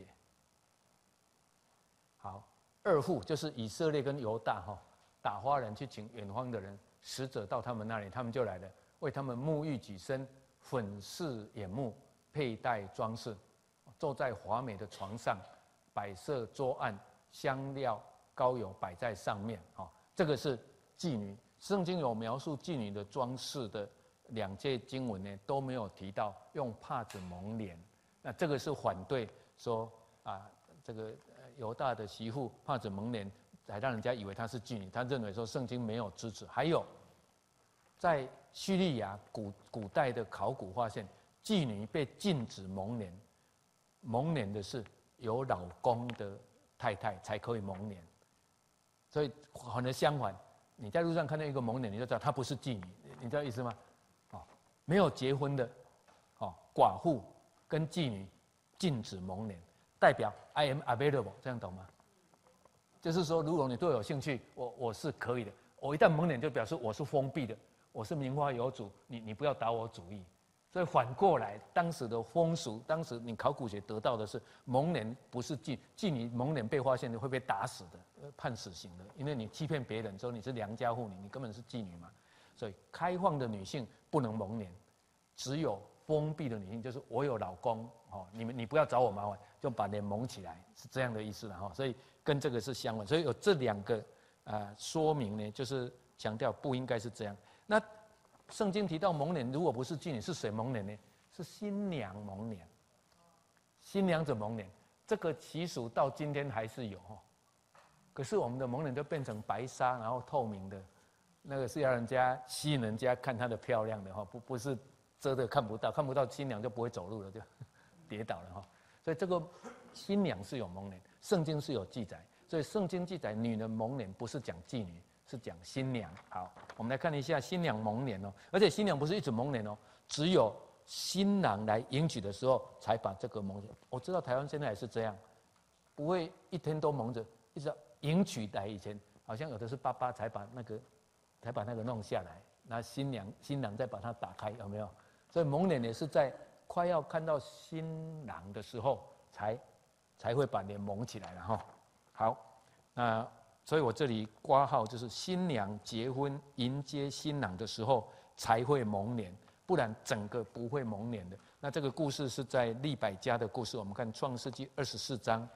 好，二户就是以色列跟犹大哈，打发人去请远方的人使者到他们那里，他们就来了，为他们沐浴己身，粉饰眼目，佩戴装饰，坐在华美的床上，摆设桌案，香料膏油摆在上面哈。这个是妓女，圣经有描述妓女的装饰的2节经文呢，都没有提到用帕子蒙脸。那这个是反对说啊，这个犹大的媳妇帕子蒙脸，还让人家以为她是妓女。他认为说圣经没有支持。还有，在叙利亚古代的考古发现，妓女被禁止蒙脸，蒙脸的是有老公的太太才可以蒙脸。所以反而相反，你在路上看到一个蒙脸，你就知道她不是妓女，你知道意思吗？哦，没有结婚的，哦，寡妇跟妓女禁止蒙脸，代表 I am available， 这样懂吗？就是说，如果你对我有兴趣，我是可以的。我一旦蒙脸，就表示我是封闭的，我是名花有主，你不要打我主意。所以反过来，当时的风俗，当时你考古学得到的是蒙脸不是妓女蒙脸被发现的会被打死的，判死刑的，因为你欺骗别人之后你是良家妇女，你根本是妓女嘛。所以开放的女性不能蒙脸，只有封闭的女性，就是我有老公哦，你不要找我麻烦，就把脸蒙起来，是这样的意思了哈。所以跟这个是相反，所以有这2个说明呢，就是强调不应该是这样。那圣经提到蒙脸，如果不是妓女，是谁蒙脸呢？是新娘蒙脸，新娘子蒙脸。这个习俗到今天还是有哈。可是我们的蒙脸都变成白纱，然后透明的，那个是要人家吸引人家看她的漂亮的哈，不是遮的看不到新娘就不会走路了，就跌倒了哈。所以这个新娘是有蒙脸，圣经是有记载。所以圣经记载女人蒙脸不是讲妓女，是讲新娘。好，我们来看一下新娘蒙脸哦，而且新娘不是一直蒙脸哦，只有新郎来迎娶的时候才把这个蒙着。我知道台湾现在也是这样，不会一天都蒙着，一直到迎娶来以前，好像有的是爸爸才把那个弄下来，那新郎再把它打开，有没有？所以蒙脸也是在快要看到新郎的时候才会把脸蒙起来了哈。好，那所以我这里括号就是新娘结婚迎接新郎的时候才会蒙脸，不然整个不会蒙脸的。那这个故事是在利百加的故事，我们看创世纪24章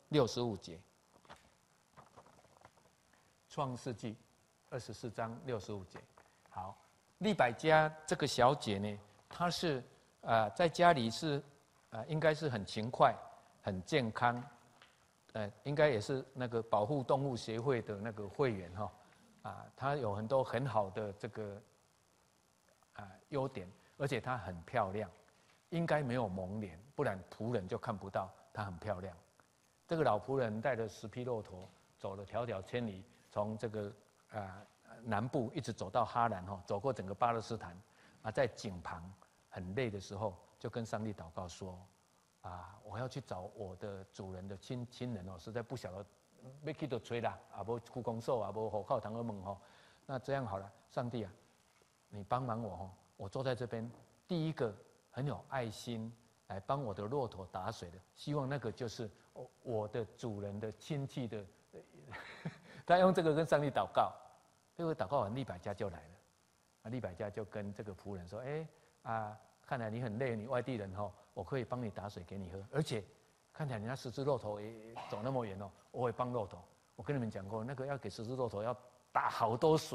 65节。创世纪24章65节。好，利百加这个小姐呢，她是在家里是应该是很勤快、很健康。应该也是那个保护动物协会的那个会员哈，她有很多很好的这个优点，而且她很漂亮，应该没有蒙脸，不然仆人就看不到她很漂亮。这个老仆人带着10匹骆驼，走了迢迢千里，从这个南部一直走到哈兰哈，走过整个巴勒斯坦，在井旁很累的时候，就跟上帝祷告说。我要去找我的主人的亲人哦，实在不晓得要去就吹啦，无区公所无户口堂的门吼，那这样好了，上帝啊，你帮忙我哦，我坐在这边，第一个很有爱心来帮我的骆驼打水的，希望那个就是我的主人的亲戚的，他用这个跟上帝祷告，结果祷告完利百加就来了，利百加就跟这个仆人说，看来你很累，你外地人哦，我可以帮你打水给你喝，而且看起来你那10只骆驼也走那么远哦，我会帮骆驼。我跟你们讲过，那个要给10只骆驼要打好多水，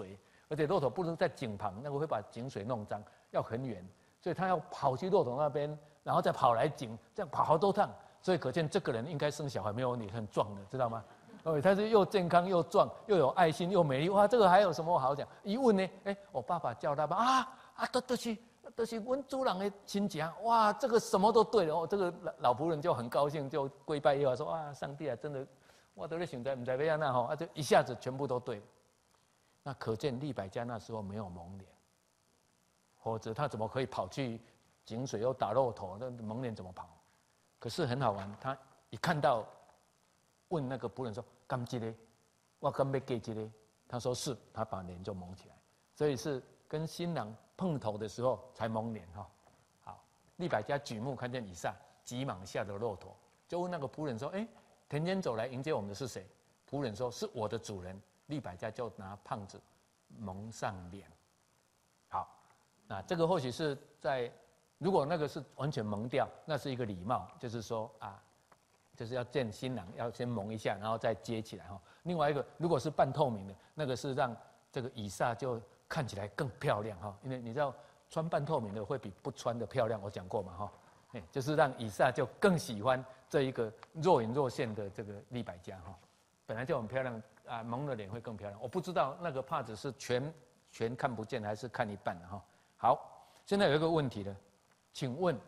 而且骆驼不能在井旁，那个会把井水弄脏，要很远，所以他要跑去骆驼那边，然后再跑来井，这样跑好多趟。所以可见这个人应该生小孩没有问题，很壮的，知道吗？他是又健康又壮，又有爱心又美丽，哇，这个还有什么好讲？一问呢，我爸爸叫他吧，都是温主人的亲戚，哇，这个什么都对了哦。这个老仆人就很高兴，就跪拜耶和华说：哇，上帝啊，真的，我都在想在不在要那吼，就一下子全部都对了。那可见利百加那时候没有蒙脸，否则他怎么可以跑去井水又打骆驼？那蒙脸怎么跑？可是很好玩，他一看到，问那个仆人说：甘吉嘞，我甘要给吉嘞？他说是，他把脸就蒙起来，所以是跟新郎碰头的时候才蒙脸哈。好，利百加举目看见以撒急忙下了骆驼，就问那个仆人说：田间走来迎接我们的是谁？仆人说：是我的主人。利百加就拿胖子蒙上脸。好，那这个或许是在，如果那个是完全蒙掉，那是一个礼貌，就是说就是要见新郎要先蒙一下，然后再接起来哈。另外一个，如果是半透明的，那个是让这个以撒就看起来更漂亮哈，因为你知道穿半透明的会比不穿的漂亮，我讲过嘛哈。就是让以撒就更喜欢这一个若隐若现的这个利百加哈，本来就很漂亮。蒙了脸会更漂亮。我不知道那个帕子是全看不见还是看一半的哈。好，现在有一个问题了，请问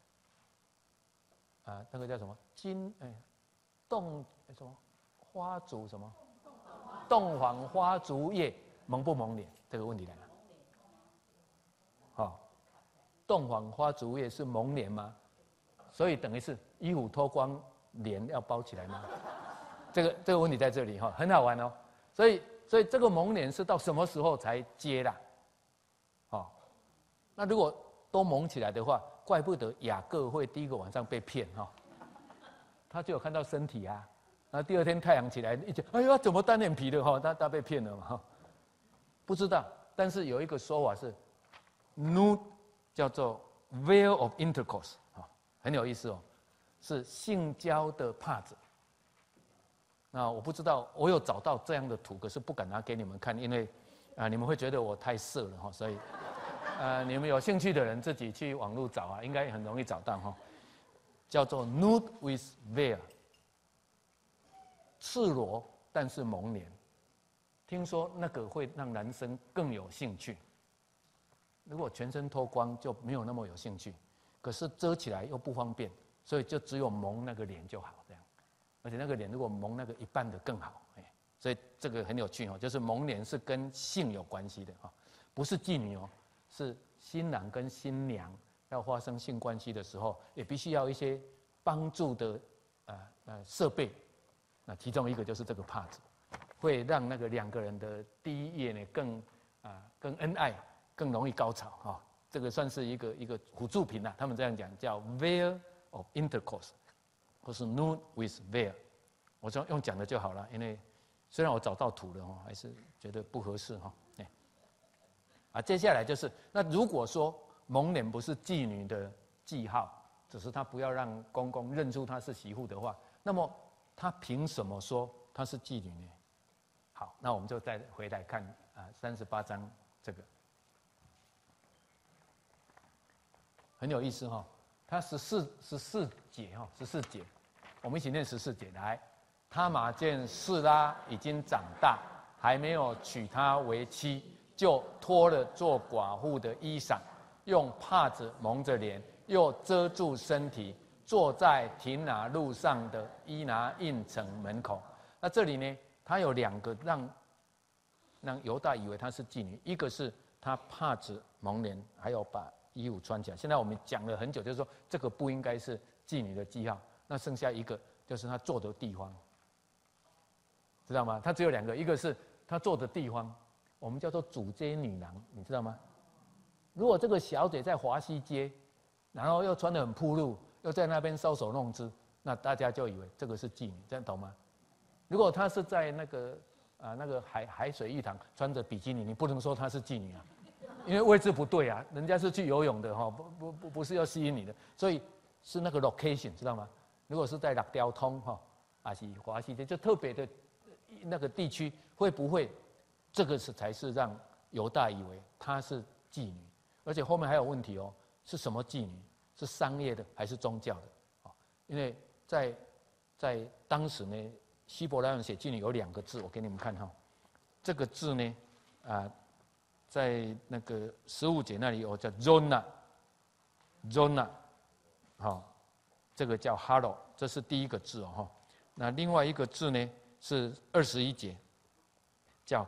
那个叫什么什么花烛什么洞房花烛夜蒙不蒙脸？这个问题来了。好，洞房花烛夜是蒙脸吗？所以等于是衣服脱光，脸要包起来吗？这个问题在这里哈，很好玩哦。所以这个蒙脸是到什么时候才接啦？那如果都蒙起来的话，怪不得雅各会第一个晚上被骗哈。他就有看到身体啊，然后第二天太阳起来一讲，哎呀，怎么单眼皮的哈？他被骗了嘛哈？不知道，但是有一个说法是 ，nude 叫做 veil of intercourse 很有意思哦，是性交的帕子。那我不知道，我有找到这样的图，可是不敢拿给你们看，因为你们会觉得我太色了哈，所以你们有兴趣的人自己去网络找应该很容易找到哈，叫做 nude with veil， 赤裸但是蒙脸，听说那个会让男生更有兴趣，如果全身脱光就没有那么有兴趣，可是遮起来又不方便，所以就只有蒙那个脸就好这样。而且那个脸如果蒙那个一半的更好，所以这个很有趣哦，就是蒙脸是跟性有关系的哈，不是妓女哦，是新郎跟新娘要发生性关系的时候，也必须要一些帮助的设备，那其中一个就是这个帕子，会让那个两个人的第一夜呢更恩爱，更容易高潮哈，这个算是一个辅助品啦，他们这样讲叫 veil of intercourse。或是 nude with veil， 我就用讲的就好了，因为虽然我找到图了还是觉得不合适哈。接下来就是那如果说蒙脸不是妓女的记号，只是她不要让公公认出她是媳妇的话，那么她凭什么说她是妓女呢？好，那我们就再回来看38章这个，很有意思哈。它14节哈，14节，我们一起念14节来。他玛见示拉已经长大，还没有娶她为妻，就脱了做寡妇的衣裳，用帕子蒙着脸，又遮住身体，坐在亭拿路上的伊拿印城门口。那这里呢，他有两个让犹大以为她是妓女，一个是他帕子蒙脸，还有把衣服穿起来。现在我们讲了很久，就是说这个不应该是妓女的记号。那剩下一个就是他坐的地方，知道吗？他只有两个，一个是他坐的地方，我们叫做主街女郎，你知道吗？如果这个小姐在华西街，然后又穿得很暴露，又在那边搔首弄姿，那大家就以为这个是妓女，这样懂吗？如果她是在那个海水浴场穿着比基尼，你不能说她是妓女啊。因为位置不对啊，人家是去游泳的哈，不是要吸引你的，所以是那个 location 知道吗？如果是在六条通哈，还是华西街，就特别的那个地区，会不会这个才是让犹大以为她是妓女，而且后面还有问题哦，是什么妓女？是商业的还是宗教的？啊，因为在当时呢，希伯来文写妓女有2个字，我给你们看哈。这个字呢，在那个15节那里有叫 Zona， 好，这个叫 Haro， 这是第一个字哦。那另外一个字呢是21节，叫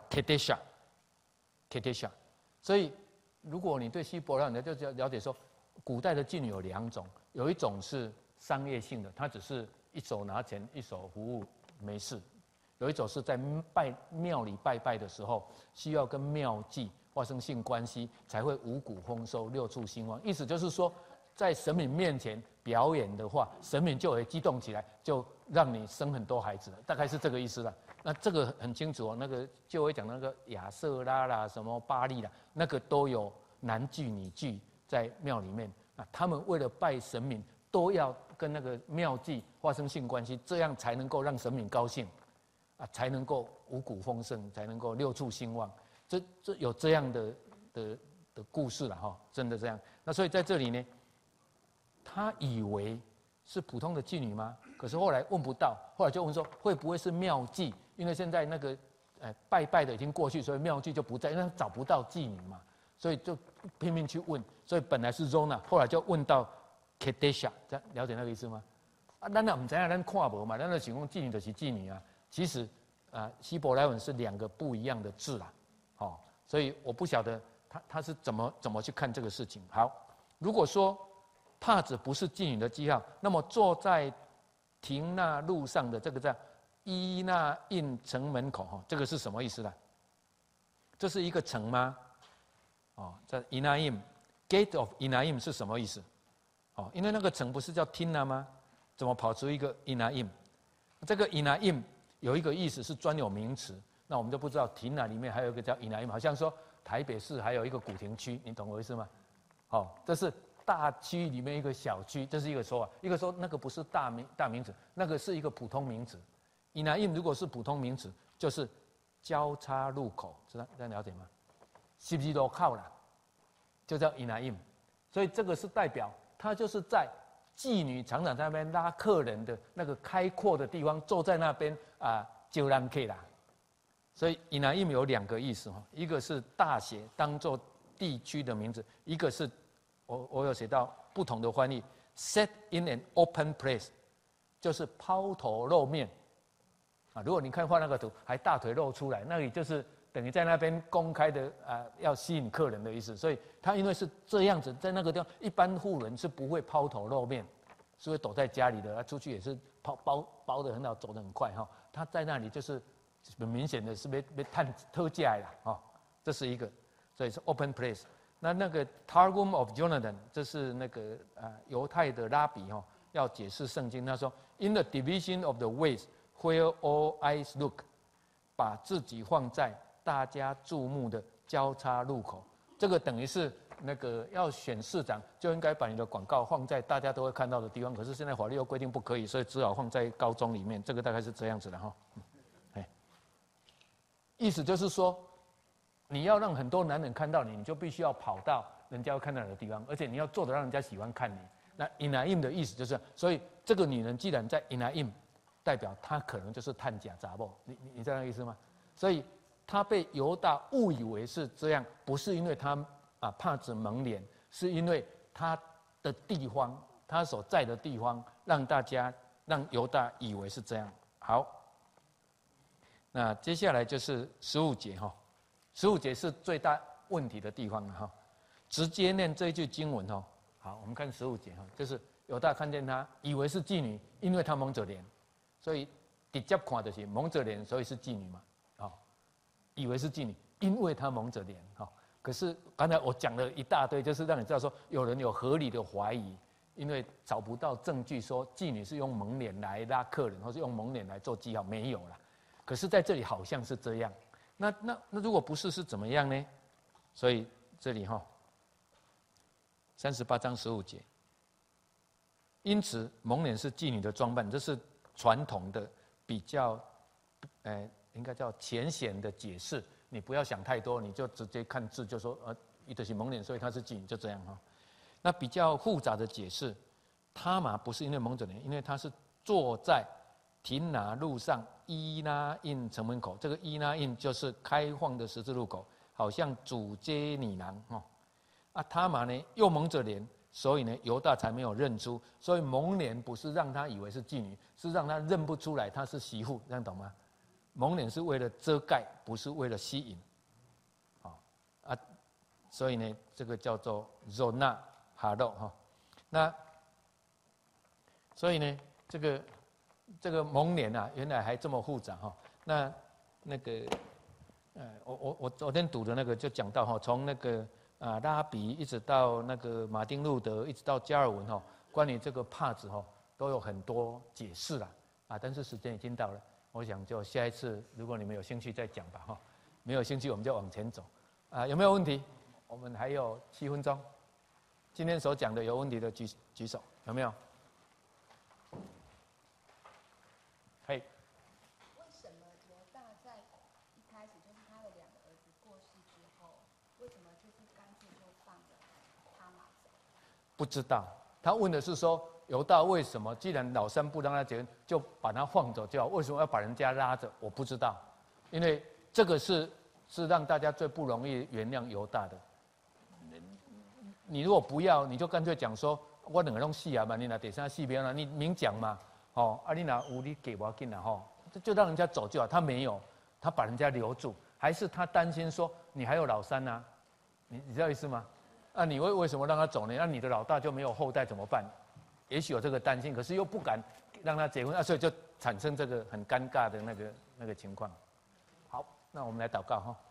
Kedesha。所以，如果你对希伯来文就了解说，古代的妓女有2种，有一种是商业性的，她只是一手拿钱，一手服务，没事；有一种是在庙里拜拜的时候，需要跟庙妓发生性关系，才会五谷丰收、六畜兴旺。意思就是说，在神明面前表演的话，神明就会激动起来，就让你生很多孩子了，大概是这个意思了。那这个很清楚哦，那个就会讲那个亚瑟拉啦、什么巴利啦，那个都有男妓女妓在庙里面。那他们为了拜神明，都要跟那个庙妓发生性关系，这样才能够让神明高兴，才能够五谷丰盛，才能够六畜兴旺。这有这样的故事了哈，真的这样。那所以在这里呢，他以为是普通的妓女吗？可是后来问不到，后来就问说会不会是庙妓？因为现在那个拜拜的已经过去，所以庙妓就不在，因为他找不到妓女嘛，所以就拼命去问。所以本来是 Zona， 后来就问到 Kedesha， 了解那个意思吗？咱也不知道，咱看无嘛，咱就想讲妓女就是妓女啊。其实希伯来文是2个不一样的字啦，所以我不晓得他是怎么去看这个事情。好，如果说帕子不是妓女的记号，那么坐在亭那路上的这个叫伊那印城门口，这个是什么意思呢？这是一个城吗？在伊那印 Gate of Enaim 是什么意思？因为那个城不是叫 Tina 吗？怎么跑出一个 Enaim？ 这个 Enaim 有一个意思是专有名词，那我们就不知道 Tina 里面还有一个叫 Enaim， 好像说台北市还有一个古亭区，你懂我意思吗？这是大区里面一个小区，这是一个说法。一个说那个不是大名词，那个是一个普通名词。Enaim 如果是普通名词，就是交叉路口，这样了解吗？是不是路口啦？就叫 Enaim， 所以这个是代表他就是在妓女常常在那边拉客人的那个开阔的地方，坐在那边招人客啦。所以 Enaim 有2个意思，一个是大写当做地区的名字，一个是我有写到不同的翻译 ，set in an open place， 就是抛头露面如果你看画那个图，还大腿露出来，那里就是等于在那边公开的要吸引客人的意思。所以他因为是这样子，在那个地方，一般户人是不会抛头露面，是会躲在家里的。他出去也是包得很好，走得很快他在那里就是很明显的是被探偷价了这是一个，所以是 open place。那个 Targum of Jonathan， 这是那个犹太的拉比要解释圣经，他说 In the division of the ways where all eyes look， 把自己放在大家注目的交叉路口。这个等于是那个要选市长，就应该把你的广告放在大家都会看到的地方。可是现在法律又规定不可以，所以只好放在高中里面。这个大概是这样子的意思就是说，你要让很多男人看到你，你就必须要跑到人家会看到你的地方，而且你要做得让人家喜欢看你。那 Enaim 的意思就是，所以这个女人既然在 Enaim， 代表她可能就是探假杂货，你知道那个意思吗？所以她被犹大误以为是这样，不是因为她帕子蒙脸，是因为她的地方，她所在的地方，让犹大以为是这样。好，那接下来就是15节15节是最大问题的地方了直接念这一句经文好，我们看15节就是犹大看见她，以为是妓女，因为她蒙着脸，所以直接看就是蒙着脸，所以是妓女嘛以为是妓女，因为她蒙着脸可是刚才我讲了一大堆，就是让你知道说有人有合理的怀疑，因为找不到证据说妓女是用蒙脸来拉客人，或是用蒙脸来做记号，没有啦。可是在这里好像是这样，那如果不是是怎么样呢？所以这里38章15节，因此蒙脸是妓女的装扮，这是传统的比较应该叫浅显的解释， 你不要想太多，你就直接看字就说伊就是蒙脸，所以他是妓女，就这样哈。那比较复杂的解释，他玛不是因为蒙着脸，因为他是坐在亭拿路上伊拉印城门口，这个伊拉印就是开放的十字路口，好像主接女郎哦。他玛呢又蒙着脸，所以呢犹大才没有认出。所以蒙脸不是让他以为是妓女，是让他认不出来她是媳妇，这样懂吗？蒙脸是为了遮盖，不是为了吸引。所以呢这个叫做 Zona Halo 哈。那所以呢这个蒙脸啊，原来还这么复杂哈。那个我昨天读的那个就讲到哈，从那个拉比一直到那个马丁路德，一直到加尔文哈，关于这个帕子哈都有很多解释啦但是时间已经到了，我想就下一次如果你们有兴趣再讲吧哈，没有兴趣我们就往前走有没有问题？我们还有7分钟，今天所讲的有问题的举手，有没有？嘿。 为什么犹大在一开始就是他的2个儿子过世之后，为什么就是干脆就放了他玛走？ 不知道，他问的是说犹大为什么既然老三不让他结婚，就把他放走就好？为什么要把人家拉着？我不知道，因为这个是让大家最不容易原谅犹大的。你如果不要，你就干脆讲说，我2个拢死啊嘛，你拿第三死不要啦，你明讲嘛，你拿有你给我进来就让人家走就好。他没有，他把人家留住，还是他担心说你还有老三啊？你知道意思吗？你为什么让他走呢？那你的老大就没有后代怎么办？也许有这个担心，可是又不敢让他结婚所以就产生这个很尴尬的那个情况。好，那我们来祷告哈。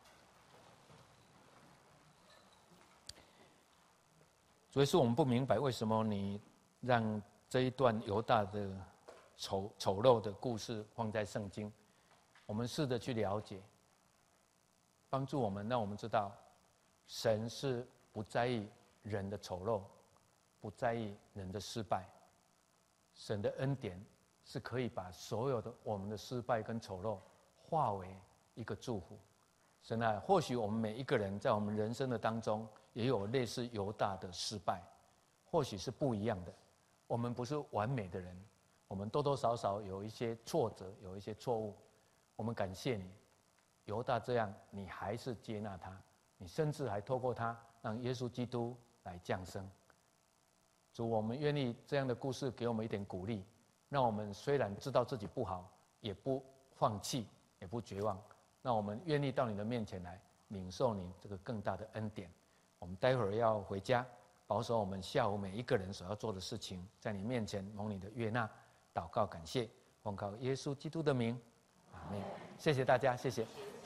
主耶稣，我们不明白为什么你让这一段犹大的丑陋的故事放在圣经。我们试着去了解，帮助我们，让我们知道，神是不在意人的丑陋，不在意人的失败。神的恩典是可以把所有的我们的失败跟丑陋化为一个祝福。神啊，或许我们每一个人在我们人生的当中也有类似犹大的失败，或许是不一样的。我们不是完美的人，我们多多少少有一些挫折，有一些错误。我们感谢你，犹大这样，你还是接纳他，你甚至还透过他让耶稣基督来降生。主，我们愿意这样的故事给我们一点鼓励，让我们虽然知道自己不好，也不放弃，也不绝望。那我们愿意到你的面前来领受你这个更大的恩典。我们待会儿要回家，保守我们下午每一个人所要做的事情，在你面前蒙你的悦纳，祷告感谢，奉靠耶稣基督的名，阿们。谢谢大家，谢谢。